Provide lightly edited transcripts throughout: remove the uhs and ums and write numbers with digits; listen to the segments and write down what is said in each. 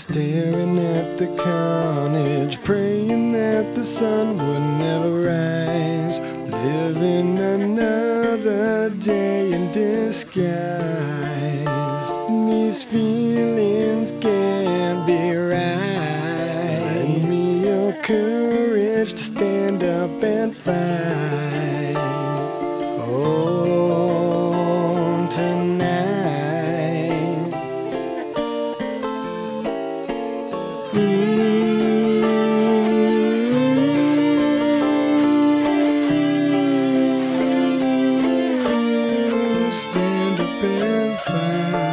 staring at the carnage, praying that the sun would never rise, living another day in disguise. These feelings can't be right. Lend me your courage to stand up and fight. Oh, tonight. Stand up and fight.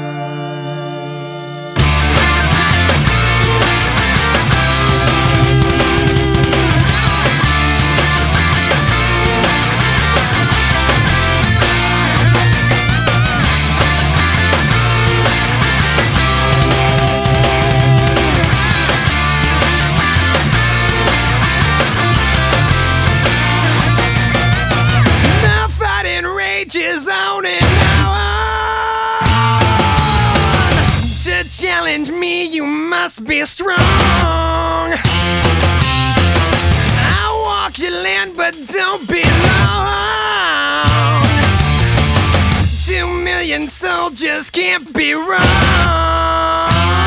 Is on and on. To challenge me, you must be strong. I'll walk your land, but don't be long. 2 million soldiers can't be wrong.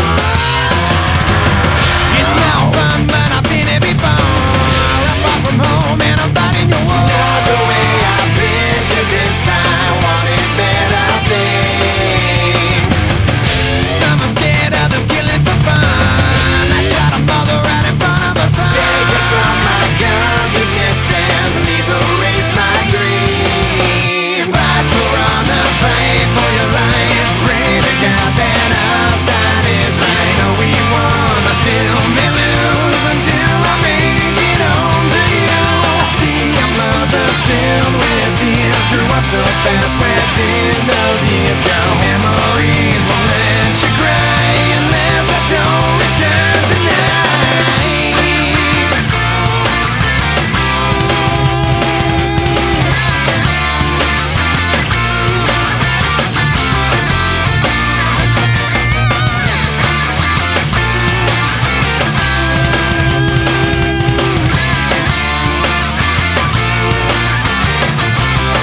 It's no fun, but I've been here before. I'm far from home and I'm fighting your war. Not the way I've been to this. I wanted better things. Some are scared, others killing for fun. I shot a mother right in front of her son. Take us from my consciousness and please erase my dreams. Fight for honor, fight for your life. Pray to God that our side is right. No, we won, I still may lose until I make it home to you. I see your mother's filled with tears. Grew up so fast, where did those years go? Memories won't let you cry unless I don't return tonight.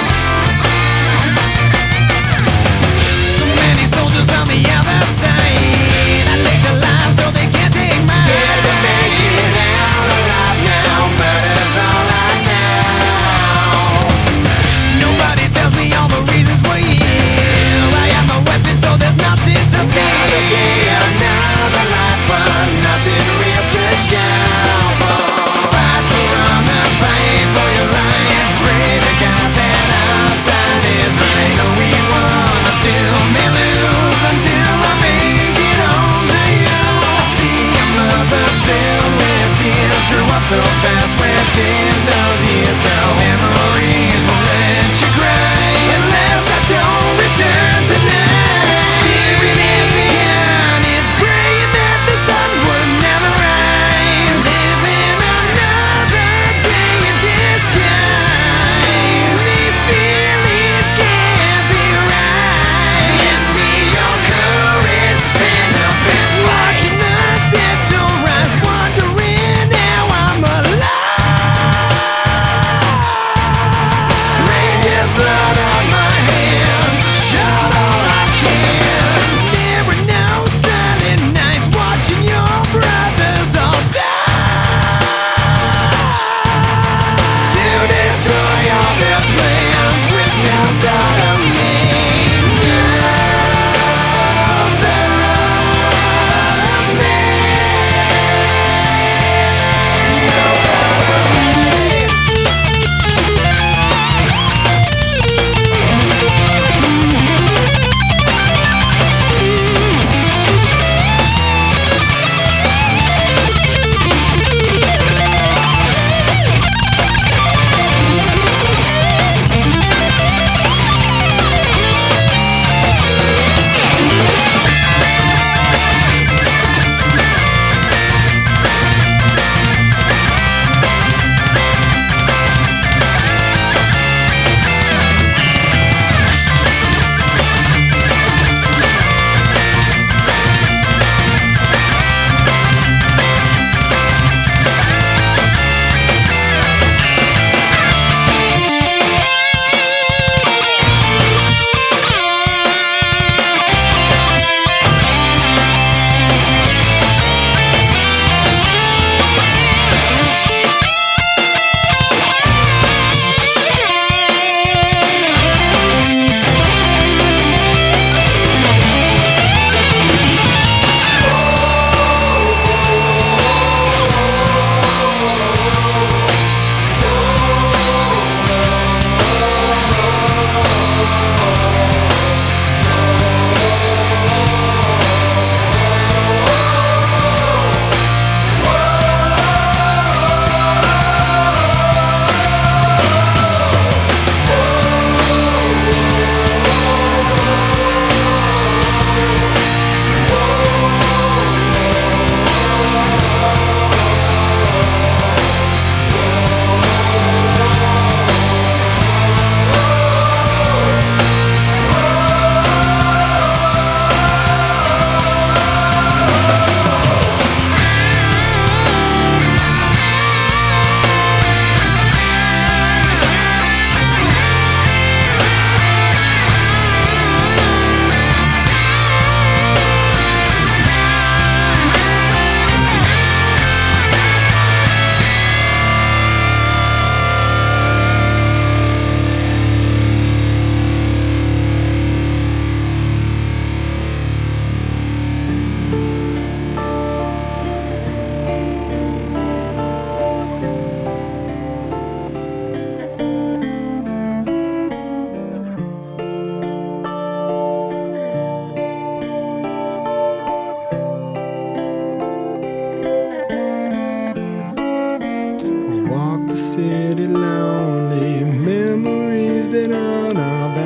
So many soldiers on the other side.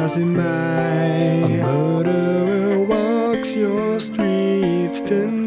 passing by. A murderer walks your streets tonight.